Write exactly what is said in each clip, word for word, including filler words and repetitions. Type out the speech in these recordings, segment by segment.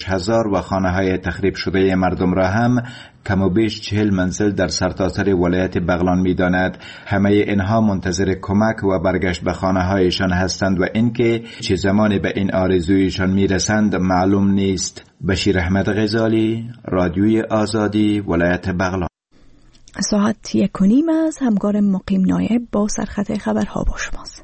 هزار و خانه های تخریب شده مردم را هم کم و بیش چهل منزل در سرتاسر ولایت بغلان می داند. همه اینها منتظر کمک و برگشت به خانه هایشان هستند و اینکه چه زمانی به این آرزویشان می رسند معلوم نیست. بشیر احمد غزالی، رادیوی آزادی، ولایت بغلان. ساعت یک و نیم از همکار مقیم نایب با سرخط خبرها با شماست.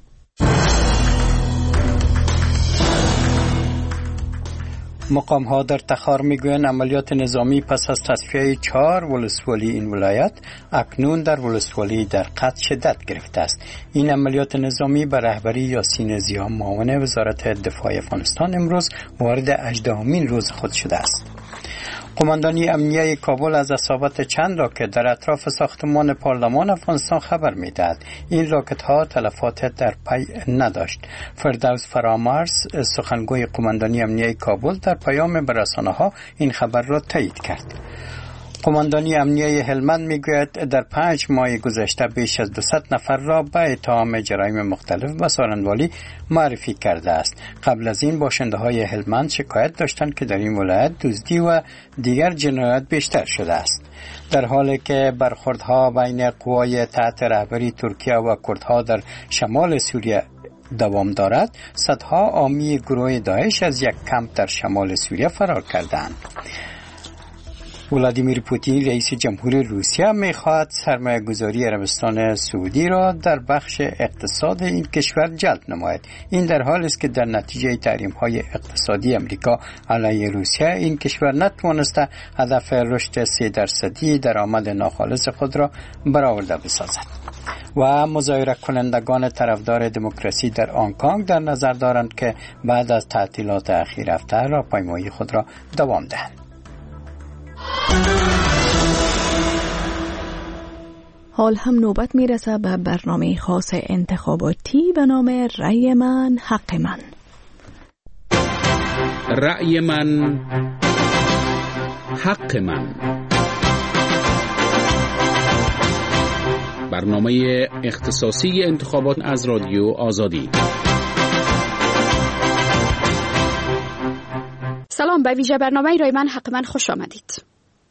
مقام ها در تخار میگویند عملیات نظامی پس از تصفیه چهار ولسوالی این ولایت اکنون در ولسوالی در قط شدت گرفته است. این عملیات نظامی به رهبری یاسین زیا معاون وزارت دفاع افغانستان امروز وارد هجدهمین روز خود شده است. قماندانی امنیه کابل از اصابت چند راکت در اطراف ساختمان پارلمان افغانستان خبر می‌دهد. این راکت ها تلفات در پی نداشت. فردوس فرامرز سخنگوی قماندانی امنیه کابل در پیام به رسانه‌ها این خبر را تایید کرد. قماندانی امنیه هلمند میگوید در پنج ماه گذشته بیش از دویست نفر را به اتهام جرایم مختلف به سارنوالی معرفی کرده است. قبل از این باشنده های هلمند شکایت داشتند که در این ولایت دزدی و دیگر جنایات بیشتر شده است. در حالی که برخوردها بین قوای تحت رهبری ترکیه و کردها در شمال سوریه دوام دارد، صدها حامی گروه داعش از یک کمپ در شمال سوریه فرار کردند. ولادیمیر پوتین رئیس جمهور روسیه می‌خواهد سرمایه‌گذاری عربستان سعودی را در بخش اقتصاد این کشور جلب نماید. این در حالی است که در نتیجه تحریم‌های اقتصادی امریکا علیه روسیه این کشور نتوانسته هدف رشد سه درصدی درآمد ناخالص خود را برآورده بسازد. و مظاهره کنندگان طرفدار دموکراسی در هنگ کنگ در نظر دارند که بعد از تعطیلات اخیر هفته راهپیمایی خود را دوام دهند. حال هم نوبت میرسه به برنامه خاص انتخاباتی به نام رأی من حق من. رأی من حق من، برنامه اختصاصی انتخابات از رادیو آزادی. سلام، به ویژه برنامه رأی من حق من خوش آمدید.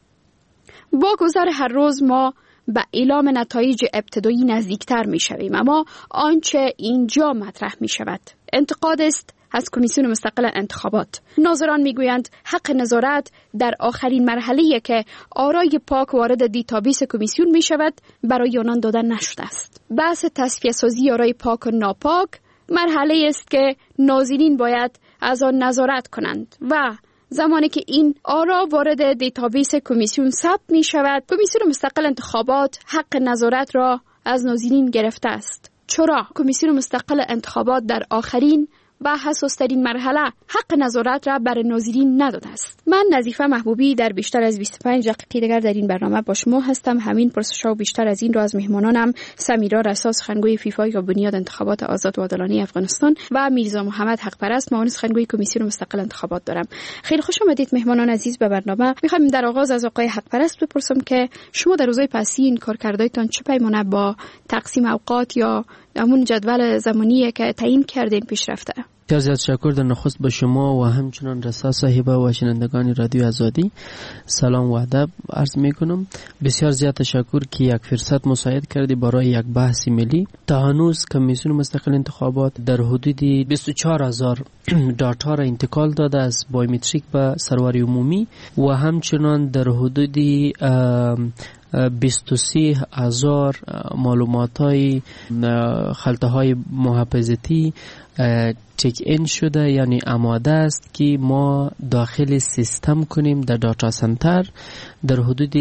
با گذر هر روز ما به اعلام نتایج ابتدایی نزدیکتر می شویم، اما آنچه اینجا مطرح می شود انتقاد است از کمیسیون مستقل انتخابات. ناظران می گویند حق نظارت در آخرین مرحله که آرای پاک وارد دیتابیس کمیسیون می شود برای آنان دادن نشده است. بحث تصفیه سازی آرای پاک و ناپاک مرحله است که ناظرین باید از آن نظارت کنند و زمانی که این آرا وارد دیتابیس کمیسیون ثبت می شود، کمیسیون مستقل انتخابات حق نظارت را از ناظرین گرفته است. چرا کمیسیون مستقل انتخابات در آخرین و حساس‌ترین مرحله حق نظارت را بر ناظرین نداده است؟ من نظیفه محبوبی در بیشتر از بیست و پنج دقیقه دیگر در این برنامه با شما هستم. همین پرسش‌ها و بیشتر از این را از مهمانانم سمیرا رسا، سخنگوی فیفا یا بنیاد انتخابات آزاد و عادلانه افغانستان، و میرزا محمد حق پرست، معاون سخنگوی کمیسیون مستقل انتخابات دارم. خیلی خوش آمدید مهمانان عزیز به برنامه. می‌خوام در آغاز از آقای حق پرست بپرسم که شما در روزهای پسین کارکردهایتان چه پیمانه با تقسیم اوقات یا همون جدول زمانی که تعیین کردین پیش رفته؟ بسیار زیاد شکر در نخست به شما و همچنان رسا صاحبه و شنوندگان رادیو آزادی سلام و ادب عرض می کنم. بسیار زیاد تشکر که یک فرصت مساعد کردی برای یک بحث ملی. تا هنوز کمیسیون مستقل انتخابات در حدود بیست و چهار هزار داتا را انتقال داده از بایومتریک به سرور عمومی و همچنان در حدود بیست و سه هزار معلومات های خلطه های محافظتی چک این شده، یعنی آماده است که ما داخل سیستم کنیم در داتا سنتر. در حدود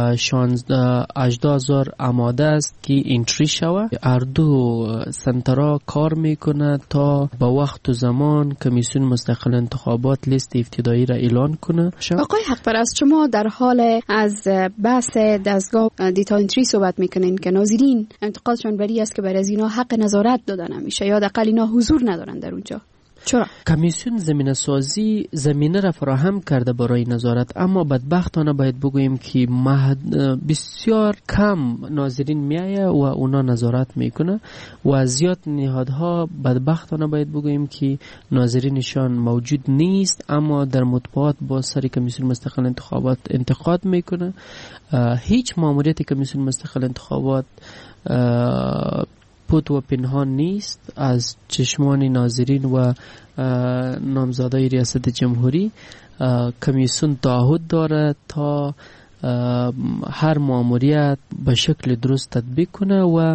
هجده هزار آماده است که انتری شود. هر دو سنترها کار میکنه تا با وقت و زمان کمیسیون مستقل انتخابات لیست ابتدایی را اعلان کنه. آقای حق پرست، شما در حال از بحث دستگاه دیتا انتری صحبت میکنین که ناظرین انتقادشان بری است که برای از اینا حق نظارت دادن نمیشه یا حداقل اینا حضور ندارن در اونجا. چرا؟ کمیسیون زمینه سازی زمینه را فراهم کرده برای نظارت، اما بدبختانه باید بگوییم که بسیار کم ناظرین میایه و اونا نظارت میکنه و زیاد نهادها بدبختانه باید بگوییم که ناظرینشان موجود نیست، اما در مطبوعات با سر کمیسیون مستقل انتخابات انتقاد میکنه. هیچ ماموریت کمیسیون مستقل انتخابات پوت و پنهان نیست از چشمان ناظرین و نامزادای ریاست جمهوری. کمیسیون تعهد داره تا هر ماموریت به شکل درست تطبیق کنه و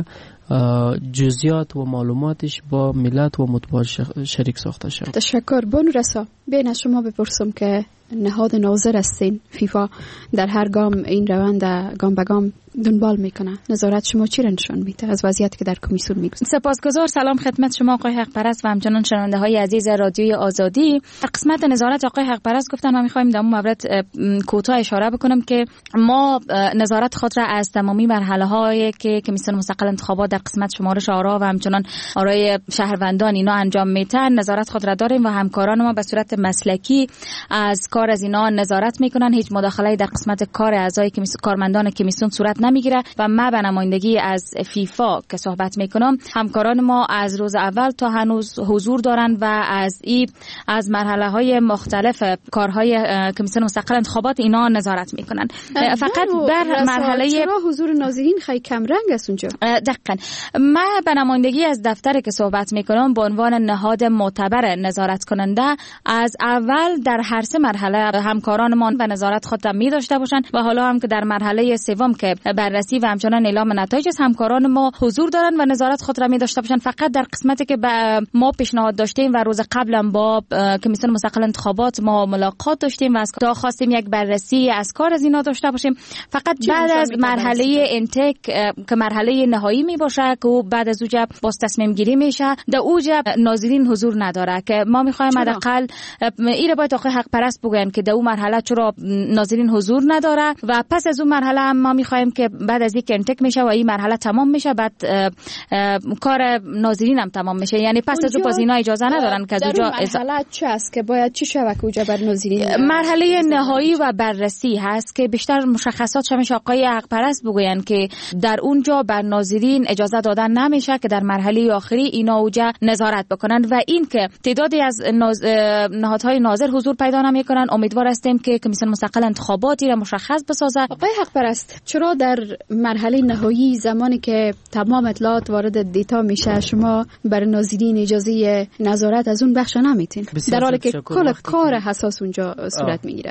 جزئیات و معلوماتش با ملت و مطبوعات شریک ساخته شد. تشکر. بانو رسا، بین از شما بپرسم که نهاد ناظر هستین، فیفا در هر گام این روند گام به گام دنبال میکنه، نظارت شما چی نشان میده از وضعیتی که در کمیسیون میگذره؟ سپاسگزار. سلام خدمت شما آقای حق پرست و همچنان شنونده های عزیز رادیوی آزادی. قسمت نظارت آقای حق پرست گفتن، ما میخوایم در اون مورد کوتاه اشاره بکنم که ما نظارت خود را از تمامی مرحله هایی که کمیسیون مستقل انتخابات در قسمت شمارش آرا و همچنان آرای شهروندان اینا انجام میتن نظارت خود را داریم و همکاران ما به صورت مسلکی از کار از اینا نظارت میکنن. هیچ مداخله در قسمت کار اعضای کمیسیون کارمندان کمیسیون صورت نمیگیره و ما به نمایندگی از فیفا که صحبت میکنم، همکاران ما از روز اول تا هنوز حضور دارن و از این از مرحله های مختلف کارهای کمیسیون مستقل انتخابات اینا نظارت میکنن. فقط در مرحله چرا حضور ناظرین خیلی کم رنگ است اونجا؟ دقیقاً ما به نمایندگی از دفتر که صحبت میکنم به عنوان نهاد معتبر نظارت کننده از اول در هر سه مرحله همکارانمان و نظارت خود می داشته باشن و حالا هم که در مرحله سوم که بررسی و همچنان اعلام نتایج است همکاران ما حضور دارن و نظارت خود را می داشته باشن. فقط در قسمتی که ما پیشنهاد داشتیم و روز قبلا با کمیسیون مستقل انتخابات ما ملاقات داشتیم و از تا خواستیم یک بررسی از کار از اینا داشته باشیم. فقط بعد از مرحله انتک که مرحله نهایی می باشه که بعد از اوجا باز تصمیم گیری میشه، در اوجا ناظرین حضور نداره که ما میخوایم حداقل این باید آقای حق پرست بگن که در اون مرحله چرا ناظرین حضور نداره و پس از اون مرحله هم ما میخوایم که بعد از اینکه انتک میشه و این مرحله تمام میشه بعد اه اه کار ناظرین هم تمام میشه، یعنی پس از اون باز اینا اجازه ندارن که از اونجا مرحله چه است که باید چی شود که اونجا بر ناظرین؟ مرحله نهایی و بررسی هست که بیشتر مشخصات شمش آقای حق پرست بگوین که در اونجا بر ناظرین اجازه دادن نمیشه که در مرحله آخری اینا اونجا نظارت بکنن و این که تعدادی از ناز... نهادهای ناظر حضور پیدا نمیکنن. امیدوار هستیم که کمیسیون مستقل انتخاباتی را مشخص بسازه. آقای حق پرست، چرا در مرحله نهایی زمانی که تمام اطلاعات وارد دیتا میشه شما بر ناظرین اجازه نظارت از اون بخش نمیتین، در حالی که کل کار حساس اونجا صورت میگیره؟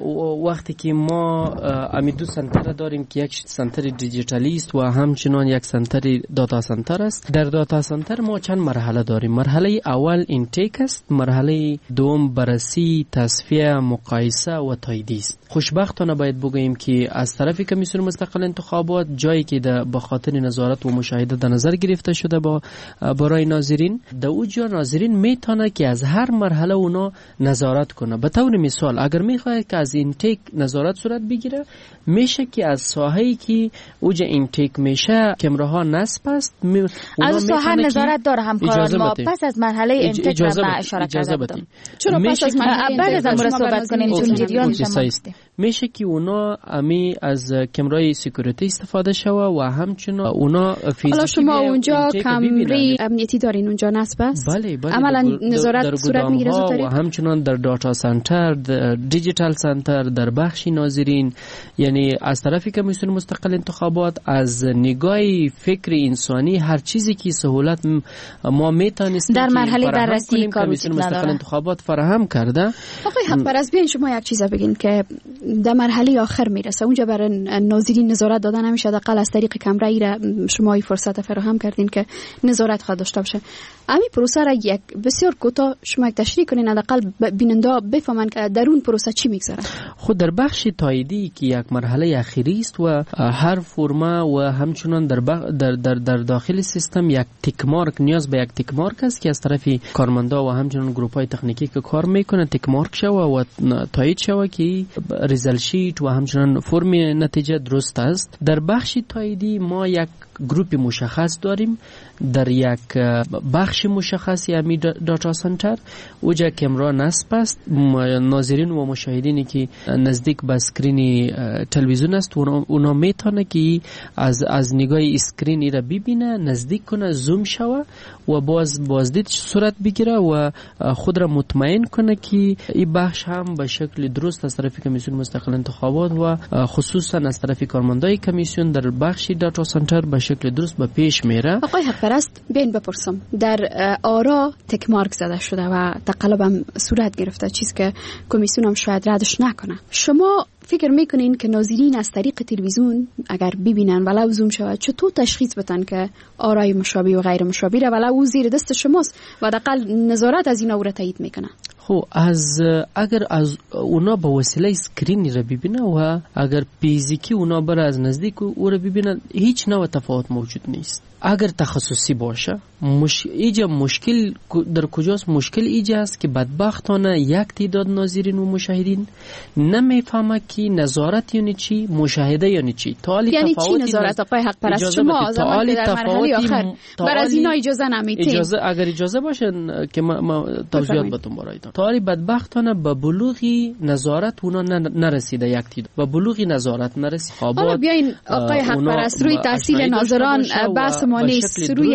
وقتی که ما امی دو سنتر داریم که یک سنتر دیجیتالیست و همچنان یک سنتر داتا سنتر است. در داتا سنتر ما چند مرحله داریم. مرحله اول اینتیک است، مرحله دوم بررسی، تصفیه، مقایسه و تایید است. خوشبختانه باید بگوییم که از طرف کمیسیون مستقل انتخابات جایی که به خاطر نظارت و مشاهده در نظر گرفته شده با برای ناظرین، در اونجا ناظرین میتونه که از هر مرحله اونا نظارت کنه. به طور مثال اگر میخواد که از اینتیک نظارت صورت بگیره، میشه که از ساحه‌ای که اوج اینتیک میشه کامراها نصب است، از ساحه نظارت داره همکاران ما. پس از مرحله اینتیک را اشاره کردم. چرا پس از مرحله بعد از امر صحبت کنیم چون جریان شما میشه که اونا امی از کامرای سکیوریتی استفاده شوه و همچنین اونا فیزیکی. حالا شما اونجا کامری امنیتی دارین اونجا نصب است؟ بله بله. عملا نظارت صورت میگیره و همچنین در داتا سنتر، در دیجیتال سنتر، در بخش ناظرین، یعنی از طرف کمیسیون مستقل انتخابات از نگاه فکر انسانی هر چیزی که سهولت ما میتونستیم در مرحله بررسی کمیسیون مستقل انتخابات فراهم کرده. آقای حق پرست بیاین شما یک چیز بگین که در مرحله آخر میرسه اونجا برای ناظرین نظارت دادن نمیشه، حداقل از طریق کامرایی را شما این فرصت فراهم کردین که نظارت خواهد داشته باشه. همین پروسه را یک بسیار کوتاه شما یک تشریح کنین، حداقل بیننده بفهمن که در اون پروسه چی میگذره. خود در بخش تاییدی که یک مرحله اخیری است و هر فرمه و همچنان در, در, در, در داخل سیستم یک تیک مارک نیاز به یک تیک مارک است که از طرف کارمندا و همچنان گروپ های تکنیکی که کار میکنه تیک مارک شوه و تایید شوه که ریزالت شیت و همچنان فرم نتیجه درست است. در بخش تاییدی ما یک گروپ مشخص داریم در یک بخش مشخصی امی داتا سنتر اوجا کمرا نصب است. ناظرین و مشاهدینی که نزدیک به اسکرین تلویزیون است اونا میتونه که از از نگاه اسکرین را ببینه، نزدیک کنه، زوم شوه و باز بازدید صورت بگیره و خود را مطمئن کنه که این بخش هم به شکل درست از طرف کمیسیون مستقل انتخابات و خصوصا از طرف کارمندای کمیسیون در بخش داتا سنتر به شکل درست به پیش میره. آقای حق پرست بین بپرسم، در آرا تک مارک زده شده و تقلب هم صورت گرفته، چیز که کمیسیون هم شاید ردش نکنه. شما فکر میکنین که ناظرین از طریق تلویزیون اگر ببینن ولو زوم شود چطور تشخیص بدن که آرای مشابه و غیر مشابه را ولو زیر دست شماست و حداقل نظارت از اینا او را تایید میکنه؟ خب از اگر از اونا به وسیله اسکرینی را ببینه و اگر فیزیکی اونا بر از نزدیک او را ببینه هیچ نوع تفاوت موجود نیست. اگر تخصصی باشه مش... ایجا مشکل در کجاست؟ مشکل ایجا است که بدبختانه یک تعداد ناظرین و مشاهدین نمیفهمه که نظارت یعنی چی، مشاهده یعنی چی. یعنی چی نظارت؟ آقای حق پرست شما زمان که در مرحله آخر بر از اینا اجازه نمیتین. اجازه اگر اجازه باشه که ما, ما توضیحات بهتون برایدم. تالی بدبختانه به بلوغی نظارت اونا نرسیده، یک تعداد به بلوغی نظارت نرسید. حالا بیاین آقای حق پرست روی تحصیل ناظران بحث ما نیست، روی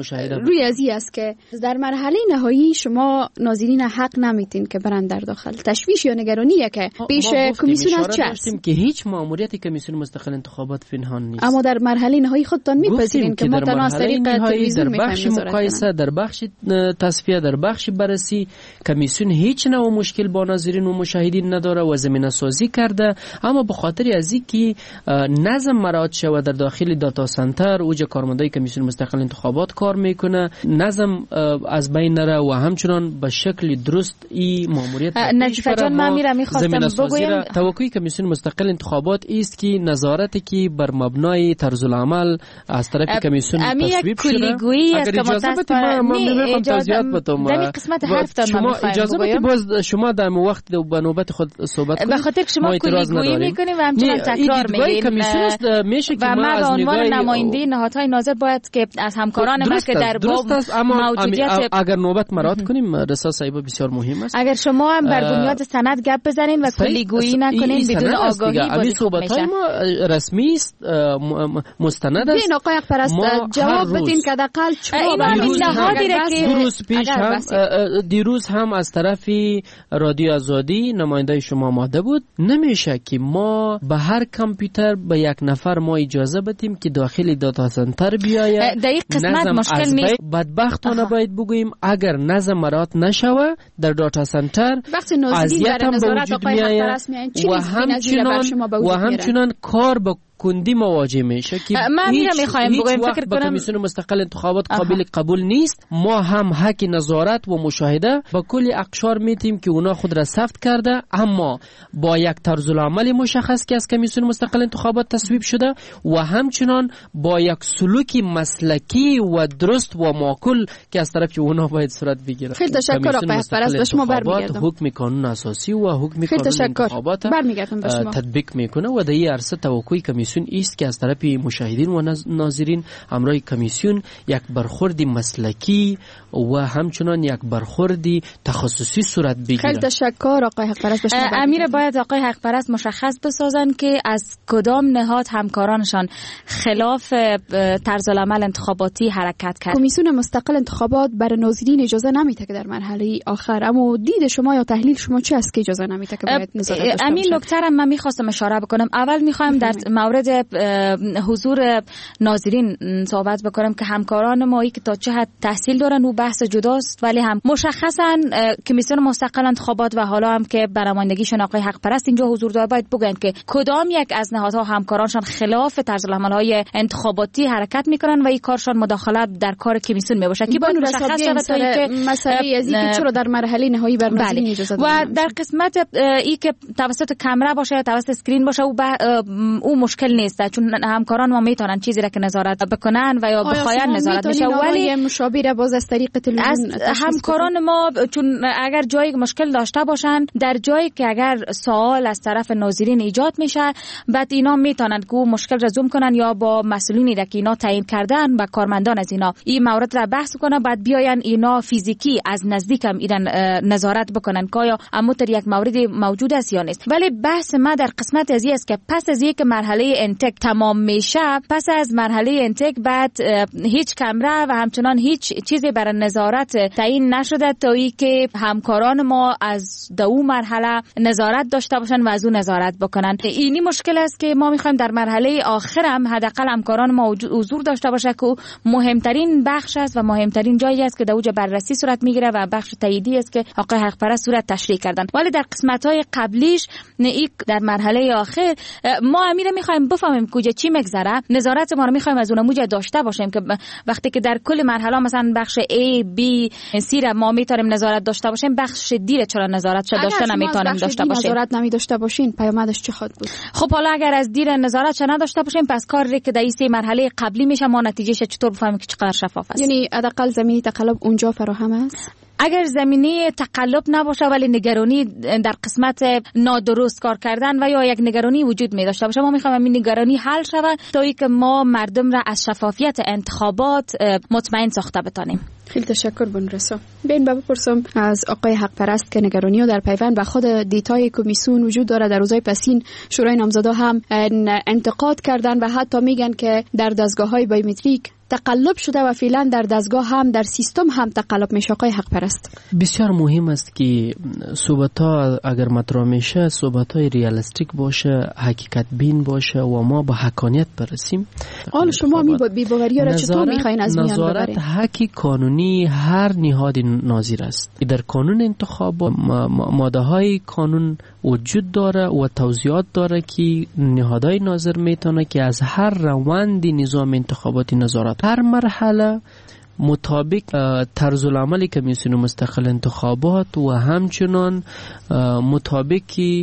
روی ازی است که در مرحله نهایی شما ناظرین حق نمیتین که برن در داخل. تشویش یا نگرانیه که پیش کمیسیون است چه است که هیچ مأموریت کمیسیون مستقل انتخابات فینهان نیست. اما در مرحله نهایی خودتان میپذیرین که ما تنها از طریق تلویزیون در بخش مقایسه، در بخش تصفیه، در بخش بررسی کمیسیون هیچ نوع مشکل با ناظرین و مشاهدین نداره و زمینه سازی کرده. اما به خاطر از اینکه نظم مراعات شود در داخل داتا سنتر اوج کارمندای کمیسیون مستقل انتخابات کار میکنه، نظم از بین نره و همچنان به شکل درست این ماموریت نجیفه جان من میرم میخواستم بگویم توقعی کمیسیون مستقل انتخابات است که نظارتی که بر مبنای طرز العمل از طرف کمیسیون تصویب شده. اگر اجازه بدید ما میخوام توضیحات بدم در قسمت حرفتان ما اجازه بدید باز شما در وقت به نوبت خود صحبت کنید. به خاطر که شما کلیگویی میکنید و همچنان تکرار میگید کمیسیون است میشه که ما از عنوان نماینده نهادهای ناظر باید که از همکاران ما که در باب موجودیت اگر نوبت مراد کنیم رسا صاحب بسیار مهم است. اگر شما هم بر بنیاد سند گپ بزنین و کلیگویی نکنین بدون آگاهی امی صحبت های ما رسمی است، مستند است. بین آقای پرست جواب بدین که حداقل شما دیروز پیش هم دیروز هم از طرف رادیو آزادی نماینده شما آماده بود. نمیشه که ما به هر کامپیوتر به یک نفر ما اجازه بدیم که داخل داتا سنتر بیاید. در این قسمت مشکل می بدبختانه باید بگوییم اگر نظم مراعات نشوه در داتا سنتر اذیت هم به وجود میآید و همچنان و همچنان کار به کندی مواجه میشه که من میرم میخوایم بگویم فکر کنم کمیسیون مستقل انتخابات قابل قبول نیست. ما هم حق نظارت و مشاهده با کل اقشار میتیم که اونا خود را ثبت کرده، اما با یک طرز العمل مشخص که از کمیسیون مستقل انتخابات تصویب شده و همچنان با یک سلوک مسلکی و درست و معقول که از طرف اونا باید صورت بگیره. خیلی تشکر آقای پرست، به شما برمیگردم. حکم قانون اساسی و حکم قانون انتخابات تطبیق میکنه و در این عرصه توقعی کمیسیون است که از طرف مشاهدین و ناظرین همراه کمیسیون یک برخورد مسلکی و همچنان یک برخورد تخصصی صورت بگیره. خیلی تشکر آقای حق پرست. امیر باید آقای حق پرست مشخص بسازن که از کدام نهاد همکارانشان خلاف طرز العمل انتخاباتی حرکت کرد. کمیسیون مستقل انتخابات برای ناظرین اجازه نمیده که در مرحله آخر، اما دید شما یا تحلیل شما چی است که اجازه نمیده که باید نظارت داشته امیر نکته را من میخواستم اشاره بکنم. اول میخوایم در مورد مورد حضور ناظرین صحبت بکنم که همکاران ما ای که تا چه حد تحصیل دارن و بحث جداست، ولی هم مشخصا کمیسیون مستقل انتخابات و حالا هم که برنامه‌نمایندگیشون آقای حق پرست اینجا حضور داره باید بگن که کدام یک از نهادها همکارانشان خلاف طرز العمل‌های انتخاباتی حرکت میکنن و این کارشان مداخلت در کار کمیسیون میباشه که باید مشخص شود تا اینکه مسئله از اینکه چرا در مرحله نهایی برنامه‌ریزی بله. اجازه و در قسمت ای که توسط کامرا باشه یا توسط اسکرین باشه او, او مشکل نیست، چون همکاران ما میتونن چیزی را که نظارت بکنن و یا بخواین نظارت بشه، ولی مشابه باز از طریق تلویزیون همکاران ما چون اگر جایی مشکل داشته باشن، در جایی که اگر سوال از طرف ناظرین ایجاد میشه، بعد اینا میتونن که مشکل را زوم کنن یا با مسئولینی که اینا تعیین کردن و کارمندان از اینا این مورد را بحث کنن، بعد بیاین اینا فیزیکی از نزدیک هم اینا نظارت بکنن که آیا اموتر یک موردی موجود است یا نیست. ولی بحث ما در قسمت از این است که پس از یک مرحله انتک تمام میشه، پس از مرحله انتک بعد هیچ کامرا و همچنان هیچ چیزی برای نظارت تعیین نشده تا ای که همکاران ما از دو مرحله نظارت داشته باشن و از اون نظارت بکنن. اینی مشکل است که ما میخوایم در مرحله آخر هم حداقل همکاران ما حضور داشته باشه که مهمترین بخش است و مهمترین جایی است که در اوج بررسی صورت میگیره و بخش تاییدی است که آقای حق پرست صورت تشریح کردن. ولی در قسمت‌های قبلیش نه در مرحله آخر ما امیر میخوایم بفهمیم کجا چی میگذره، نظارت ما رو میخوایم از اون موجه داشته باشیم که وقتی که در کل مرحله مثلا بخش A B C را ما میتونیم نظارت داشته باشیم، بخش D را چرا نظارت شده داشته نمیتونیم داشته باشیم. نظارت نمی داشته باشین پیامدش چه خواهد بود؟ خب حالا اگر از دیر نظارت چه نداشته باشیم، پس کاری که در این مرحله قبلی میشه ما نتیجهش چطور بفهمیم که چقدر شفاف است؟ یعنی حداقل زمینی تقلب اونجا فراهم است. اگر زمینی تقلب نباشه ولی نگرانی در قسمت نادرست کار کردن و یا یک نگرانی وجود می داشته باشه، ما میخوایم این نگرانی حل شود تا اینکه ما مردم را از شفافیت انتخابات مطمئن ساخته بتانیم. خیلی تشکر بنرسا. بین بپرسم از آقای حق پرست که نگرانی ها در پیوند به خود دیتای کمیسیون وجود داره. در روزهای پسین شورای نامزدا هم انتقاد کردن و حتی میگن که در دستگاه های بایومتریک تقلب شده و فعلا در دستگاه هم در سیستم هم تقلب میشه. آقای حق پرست، بسیار مهم است که صحبت ها اگر مطرح میشه صحبت های ریالستیک باشه، حقیقت بین باشه و ما با حقانیت برسیم. حال شما می بی‌باوری را چطور میخواین از میان ببرید؟ نظارت حقی قانونی هر نهاد ناظر است. در قانون انتخابات ماده های قانون وجود داره و توضیحات داره که نهادهای ناظر میتونه که از هر روند نظام انتخاباتی نظارت هر مرحله مطابق طرز العمل کمیسیون مستقل انتخابات و همچنان مطابق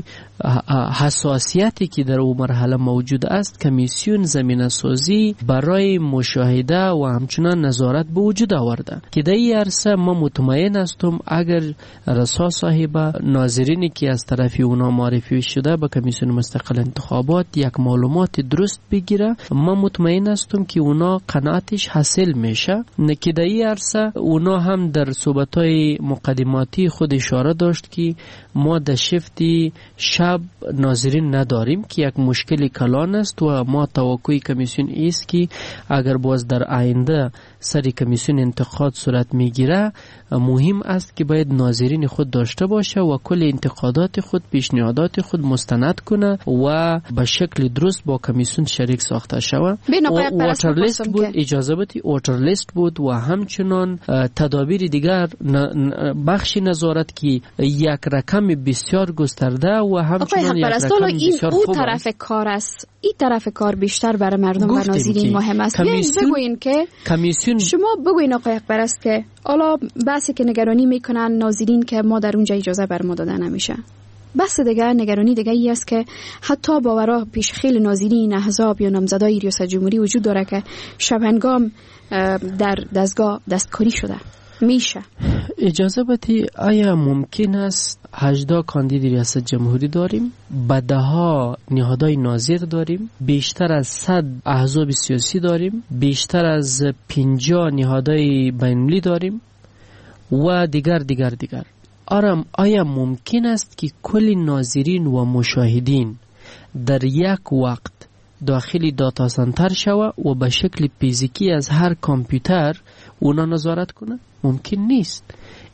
حساسیتی که در اون مرحله موجود است کمیسیون زمینه سازی برای مشاهده و همچنان نظارت به وجود آورده که در این عرصه ما مطمئن هستم اگر رسا صاحب ناظرینی که از طرف اونا معرفی شده به کمیسیون مستقل انتخابات یک معلومات درست بگیره، ما مطمئن هستم که اونا قناعتش حاصل میشه. که در این عرصه اونا هم در صحبت‌های مقدماتی خود اشاره داشت که ما در شفتی شب ناظرین نداریم که یک مشکل کلان است و ما توقع کمیسیون است که اگر باز در آینده سری کمیسیون انتقاد صورت میگیره مهم است که باید ناظرین خود داشته باشه و کل انتقادات خود پیشنهادات خود مستند کنه و به شکل درست با کمیسیون شریک ساخته شود. واتر لیست بود، اجازه بدید واتر لیست بود و همچنان تدابیر دیگر بخش نظارت که یک رقم بسیار گسترده و همچنان یک رقم بسیار خوب. این او طرف کار است، این طرف کار بیشتر برای مردم و ناظرین مهم است. بگوین که کمیسیون شما بگوین آقای اکبرست که حالا بحثی که نگرانی میکنن ناظرین که ما در اونجا اجازه بر ما داده نمیشه. بحث دیگه نگرانی دیگه ای است که حتی باورا پیش خیل ناظرین احزاب یا نامزدای ریاست جمهوری وجود داره که شبهنگام در دستگاه دستکاری شده. میشه اجازه بدی آیا ممکن است هجده کاندید ریاست جمهوری داریم، بعدها نهادهای ناظر داریم، بیشتر از صد احزاب سیاسی داریم، بیشتر از پنجاه نهادهای بین‌المللی داریم و دیگر دیگر دیگر آرام آیا ممکن است که کل ناظرین و مشاهدین در یک وقت داخل داتا سنتر شود و به شکل فیزیکی از هر کامپیوتر اونا نظارت کنه؟ ممکن نیست.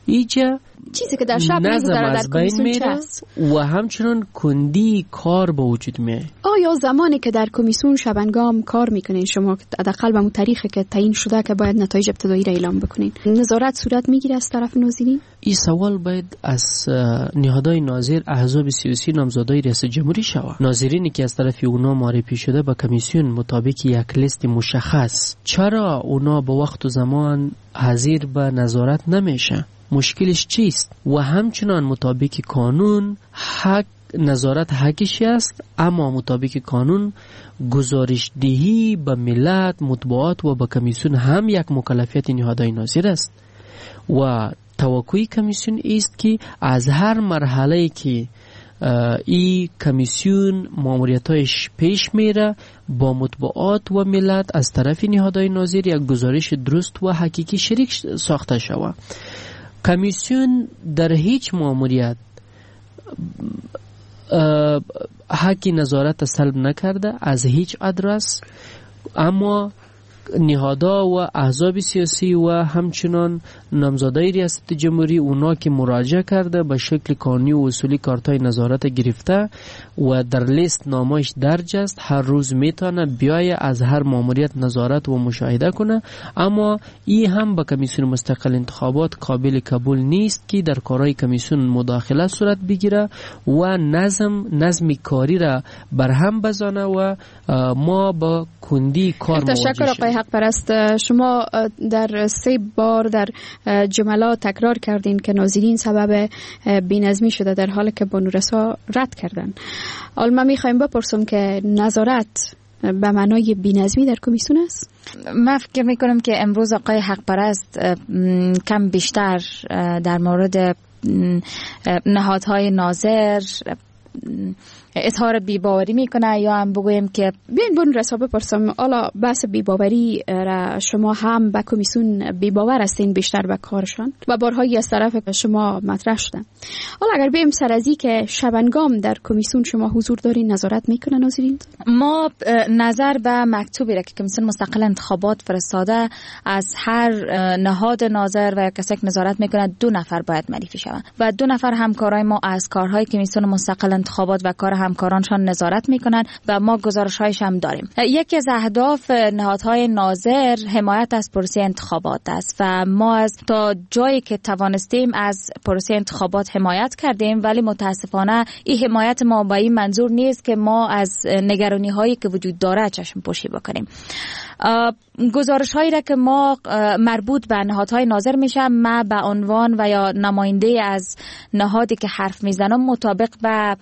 اینجا چیزی که در شب نظم از بین میره و همچنان کندی کار به وجود میاد. آیا زمانی که در کمیسیون شبنگام کار میکنین شما حداقل به تاریخی که تعیین شده که باید نتایج ابتدایی را اعلام بکنین، نظارت صورت میگیره از طرف ناظرین؟ این سوال باید از نهادهای ناظر احزاب سیاسی نامزدای ریاست جمهوری شود. ناظرینی که از طرف اونا معرفی شده به کمیسیون مطابق یک لیست مشخص، چرا اونا به وقت و زمان حاضر به نظارت نمیشه؟ مشکلش چیست؟ و همچنان مطابق قانون حق نظارت حقش است، اما مطابق قانون گزارش دهی به ملت، مطبوعات و به کمیسیون هم یک مکلفیت نهادهای ناظر است و توقع کمیسیون است که از هر مرحله که این کمیسیون ماموریتایش پیش میره با مطبوعات و ملت از طرف نهادهای ناظر یک گزارش درست و حقیقی شریک ساخته شود. کمیسیون در هیچ ماموریت حقی نظارت سلب نکرده از هیچ ادرس، اما نهادها و احزاب سیاسی و همچنان نامزدای ریاست جمهوری اونا که مراجعه کرده به شکل قانونی و اصولی کارتای نظارت گرفته و در لیست نامش درج است، هر روز میتونه بیایه از هر ماموریت نظارت و مشاهده کنه. اما این هم به کمیسیون مستقل انتخابات قابل قبول نیست که در کارهای کمیسیون مداخله صورت بگیره و نظم نظم کاری را برهم بزنه و ما با کندی کار مواجه شدیم. حق پرست، شما در سه بار در جملات تکرار کردین که ناظرین سبب بی‌نظمی شده در حالی که بانورسا رد کردن. حالا من میخوایم بپرسم که نظارت به معنای بی‌نظمی در کمیسیون است؟ من فکر میکنم که امروز آقای حق پرست کم بیشتر در مورد نهادهای ناظر اظهار بی‌باوری میکنه، یا هم بگویم که بیاین بون رسا بپرسم، حالا بحث بی‌باوری را شما هم به کمیسیون بی‌باور هستین بیشتر به کارشان و بارهایی از طرف شما مطرح شده. حالا اگر بیم سر از این که شبنگام در کمیسیون شما حضور دارین، نظارت میکنه ناظرین؟ ما نظر به مکتوبی را که کمیسیون مستقل انتخابات فرستاده از هر نهاد ناظر و کسی که نظارت میکنه دو نفر باید معرفی شوند و دو نفر همکارای ما از کارهای کمیسیون مستقل انتخابات و کار همکارانشان نظارت میکنن و ما گزارش‌هایش هم داریم. یکی از اهداف نهادهای ناظر حمایت از پروسه انتخابات است و ما از تا جایی که توانستیم از پروسه انتخابات حمایت کردیم، ولی متاسفانه این حمایت ما با این منظور نیست که ما از نگرانی‌هایی که وجود داره چشم پوشی بکنیم. گزارش هایی را که ما مربوط به نهادهای ناظر میشه، ما به عنوان و یا نماینده از نهادی که حرف میزنم مطابق به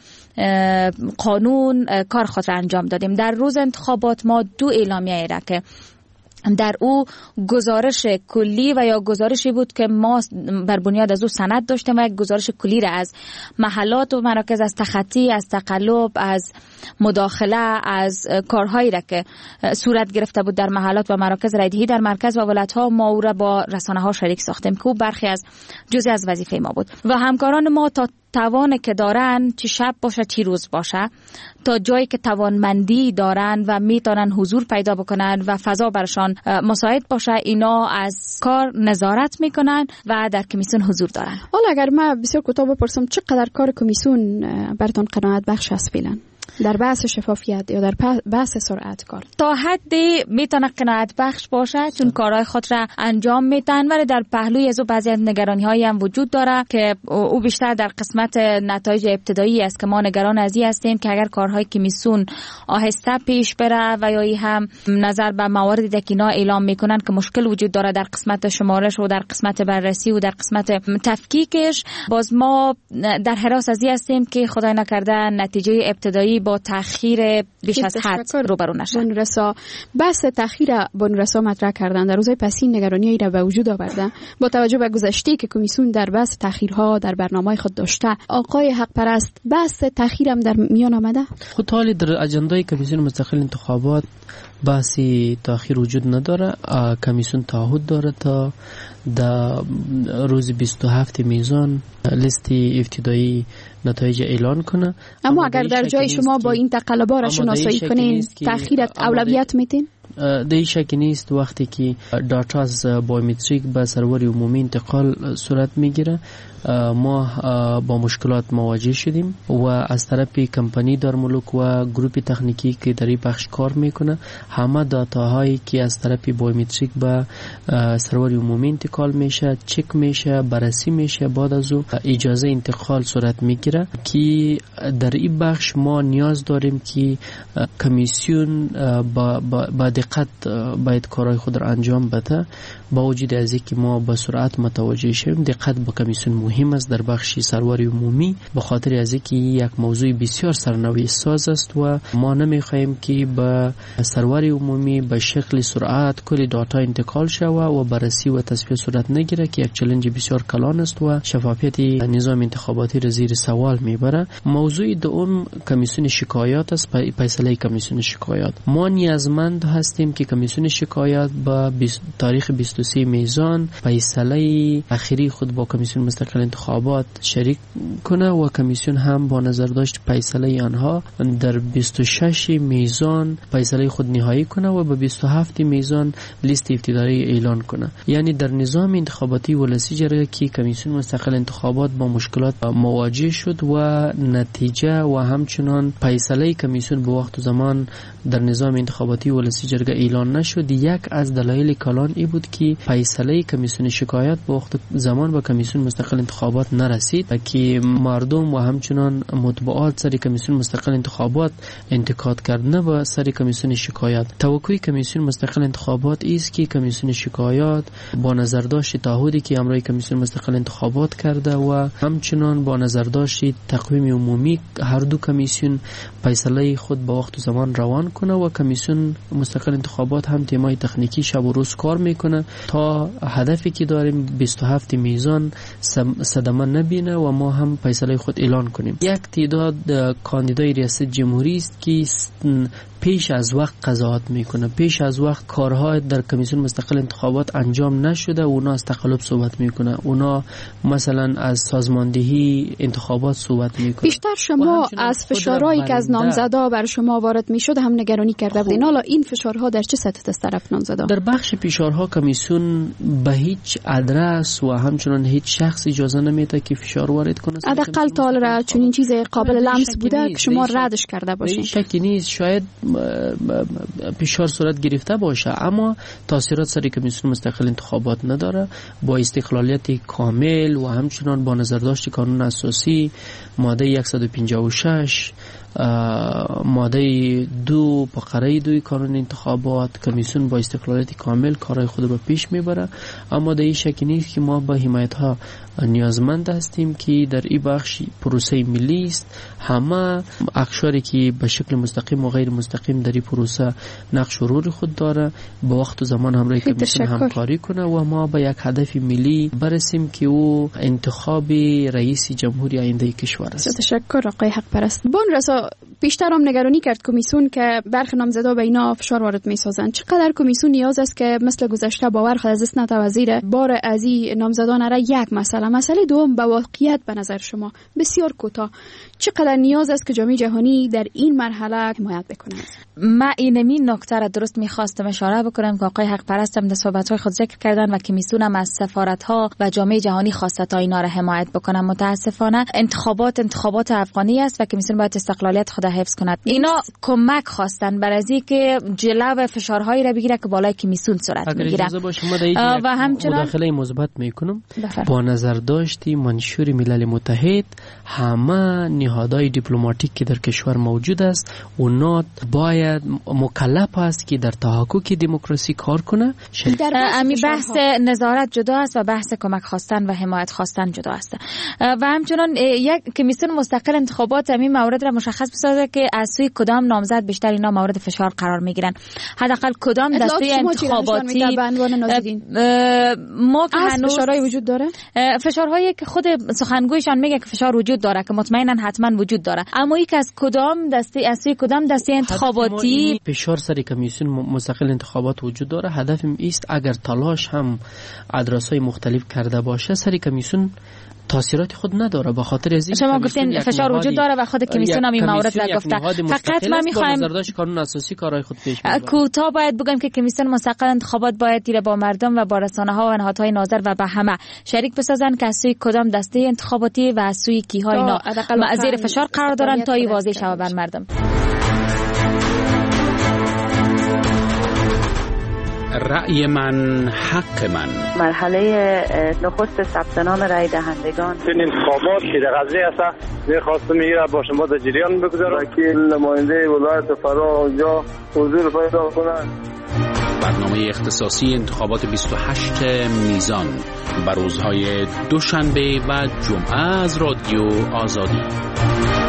قانون کار خود را انجام دادیم. در روز انتخابات ما دو اعلامیه را که در او گزارش کلی و یا گزارشی بود که ما بر بنیاد از او سند داشتیم و یک گزارش کلی را از محلات و مراکز، از تخطی، از تقلب، از مداخله، از کارهایی را که صورت گرفته بود در محلات و مراکز رایدهی در مرکز و ولایت‌ها، ما او را با رسانه ها شریک ساختیم که او برخی از جزئی از وظیفه ما بود و همکاران ما تا توان که دارن، چه شب باشه چه روز باشه، تا جایی که توانمندی دارن و میتونن حضور پیدا بکنن و فضا برشان مساعد باشه، اینا از کار نظارت میکنن و در کمیسیون حضور دارن. حالا اگر من بسیار کوتاه بپرسم، چقدر کار کمیسیون براتون قناعت بخش است فعلا در بحث شفافیت یا در بحث سرعت کار؟ تا حدی میتونه قناعت بخش باشه چون کارهای خود را انجام میدن، ولی در پهلوی از او بعضی از نگرانی هایی هم وجود داره که او بیشتر در قسمت نتایج ابتدایی است که ما نگران از این هستیم که اگر کارهای کمیسیون آهسته پیش بره و یا هم نظر به مواردی که اینا اعلام میکنن که مشکل وجود داره در قسمت شمارش و در قسمت بررسی و در قسمت تفکیکش، باز ما در حراس از این هستیم که خدای نکرده نتیجه ابتدایی با تأخیر بیش از حد روبرو نشه. بانورسا بحث تأخیر بانورسا مطرح کردن در روزهای پسین نگرانی‌ای را به وجود آوردن با توجه به گذشته که کمیسیون در بحث تأخیرها در برنامه خود داشته. آقای حق پرست، بحث تأخیر هم در میان آمده؟ خود حالی در اجندای کمیسیون مستقل انتخابات بحثی تأخیر وجود نداره. کمیسیون تعهد داره تا در روز بیست و هفتم میزان لیست ابتدایی نتایج اعلان کنه. اما, اما اگر در جای شما با این تقلبا را شناسایی کنین، تأخیرت اولویت میتین؟ در شکی نیست وقتی که داتا از بایومتریک به سرور عمومی انتقال صورت میگیره ما با مشکلات مواجه شدیم و از طرف کمپانی دارمولوک و گروپ تکنیکی که در این بخش کار میکنه همه داتاهایی که از طرف بایومتریک به سرور عمومی انتقال میشه چک میشه بررسی میشه بعد از او اجازه انتقال صورت میگیره که در این بخش ما نیاز داریم که کمیسیون با, با, با دقت باید کارهای خود را انجام بده با وجود از اینکه ما به سرعت متوجه شویم دقت با کمیسیون مهم است در بخش سرور عمومی به خاطر از اینکه یک موضوع بسیار سرنوشت ساز است و ما نمیخواهیم که به سرور عمومی به شکل سرعت کلی داتا انتقال شود و بررسی و تصفیه صورت نگیره که یک چالش بسیار کلان است و شفافیت نظام انتخاباتی را زیر سوال میبره. موضوع دوم کمیسیون شکایات است. فیصله کمیسیون شکایات ما نیازمند هستیم که کمیسیون شکایات با تاریخ بیست و سوم میزان فیصله اخیری خود با کمیسیون مستقل انتخابات شریک کنه و کمیسیون هم با نظر داشت فیصله آنها در بیست و شش میزان فیصله خود نهایی کنه و به بیست و هفت میزان لیست ابتدایی اعلان کنه. یعنی در نظام انتخاباتی ولسی جرگه که کمیسیون مستقل انتخابات با مشکلات مواجه شد و نتیجه و همچنان فیصله کمیسیون به وقت و زمان در نظام انتخاباتی ولسی جرگه اعلان نشد. یک از دلایل کلان ای بود که فیصله کمیسیون شکایات به وقت زمان به کمیسیون مستقل انتخابات نرسید که مردم و همچنان مطبوعات سر کمیسیون مستقل انتخابات انتقاد کردن و سر کمیسیون شکایات. توقع کمیسیون مستقل انتخابات است که کمیسیون شکایات با نظر داشت تعهدی که امروی کمیسیون مستقل انتخابات کرده و همچنان با نظر داشت تقویم عمومی هر دو کمیسیون فیصله خود با وقت و زمان روان کنه و کمیسیون مستقل انتخابات هم تیمای تکنیکی شب و روز کار میکنه تا هدفی که داریم بیست و هفت میزان صدمه نبینه و ما هم فیصله خود اعلان کنیم. یک تعداد کاندیدای ریاست جمهوری است که پیش از وقت قضاوت میکنه، پیش از وقت کارها در کمیسیون مستقل انتخابات انجام نشده، اونا از تقلب صحبت میکنه، اونا مثلا از سازماندهی انتخابات صحبت میکنه. بیشتر شما از فشارهایی که از نامزدا بر شما وارد میشد هم نگرانی کرده بودین. حالا این فشارها در چه سطح از طرف نامزدا؟ در بخش فشارها کمیسیون به هیچ ادرس و همچنان هیچ شخص اجازه نمیده که فشار وارد کنه. حداقل تا چون این چیز قابل لمس بوده که شما ردش کرده باشین. شکی نیست، شاید فشار صورت گرفته باشه اما تاثیرات سر کمیسیون مستقل انتخابات نداره. با استقلالیت کامل و همچنان با نظرداشت قانون اساسی ماده صد و پنجاه و شش ماده دو فقره دو کانون انتخابات کمیسیون با استقلالیت کامل کارهای خود رو پیش میبره. اما در این شکی نیست که ما با حمایت ها نیازمند هستیم که در این بخش پروسه ملی است. همه اقشاری که به شکل مستقیم و غیر مستقیم در این پروسه نقش و رول خود داره با وقت و زمان همراه کمیسیون همکاری کنه و ما به یک هدف ملی برسیم که او انتخاب رئیس جمهوری آینده کشور است. تشکر آقای حق پرست. بان رسا بیشتر هم نگرانی کرد کمیسیون که برخی نامزدا به اینا فشار وارد میسازند. چقدر کمیسیون نیاز است که مثل گذشته باور خود از اسنت وزیر بار از این نامزدان را یک مسئله مسئله دوم به واقعیت به نظر شما بسیار کوتاه چقدر نیاز است که جامعه جهانی در این مرحله حمایت بکنه؟ من اینمی نکته را درست می‌خواستم اشاره بکنم که آقای حق پرست هم در صحبت‌های خود ذکر کردن و کمیسیون هم از سفارت‌ها و جامعه جهانی خواسته تا اینا را حمایت بکنن. متاسفانه انتخابات انتخابات افغانی است و کمیسیون باید استقلالیت خود حفظ کند. اینا کمک خواستن برای اینکه جلو فشارهایی را بگیره که بالای کمیسیون صورت میگیره. و همچنین مداخله مثبت میکنم با نظر داشتی منشور ملل متحد همه نهادهای دیپلماتیک که در کشور موجود است اونا باید مکلف است که در تحقق دموکراسی کار کنه. امی بحث نظارت جدا است و بحث کمک خواستن و حمایت خواستن جدا است. و همچنین یک کمیسیون مستقل انتخابات همین مورد را مشخص بسازه که از سوی کدام نامزد بیشتر اینا مورد فشار قرار میگیرن. حداقل کدام دسته انتخاباتی ما که هنوز فشارهای وجود داره، فشارهایی که خود سخنگویشان میگه که فشار وجود داره که مطمئنا حتما وجود داره، اما یک از کدام دسته از سوی کدام دسته انتخاباتی فشار سر کمیسیون مستقل انتخابات وجود داره. هدف است اگر تلاش هم ادرس‌های مختلف کرده باشه سر کمیسیون تاثیرات خود نداره. به خاطر از شما گفتین فشار وجود داره و خود کمیسیون هم این مورد را گفته. فقط ما می‌خوایم نظرداشت قانون اساسی کارهای خود پیش ببره. کوتاه باید بگم که کمیسیون مستقل انتخابات باید دیره با مردم و با رسانه‌ها و نهادهای ناظر و به همه شریک بسازن که از سوی کدام دسته انتخاباتی و از سوی کی‌ها اینا زیر فشار قرار دارن تا این واضح شود بر مردم. رأی من حق من. مرحله نخست ثبت نام رای دهندگان. این انتخابات که در قضیه است می‌خواستم میره با شما در جریان بگذارم. وکیل نماینده ولایت فرا اونجا حضور پیدا کنند. برنامه اختصاصی انتخابات بیست و هشت میزان بر روزهای دوشنبه و جمعه از رادیو آزادی.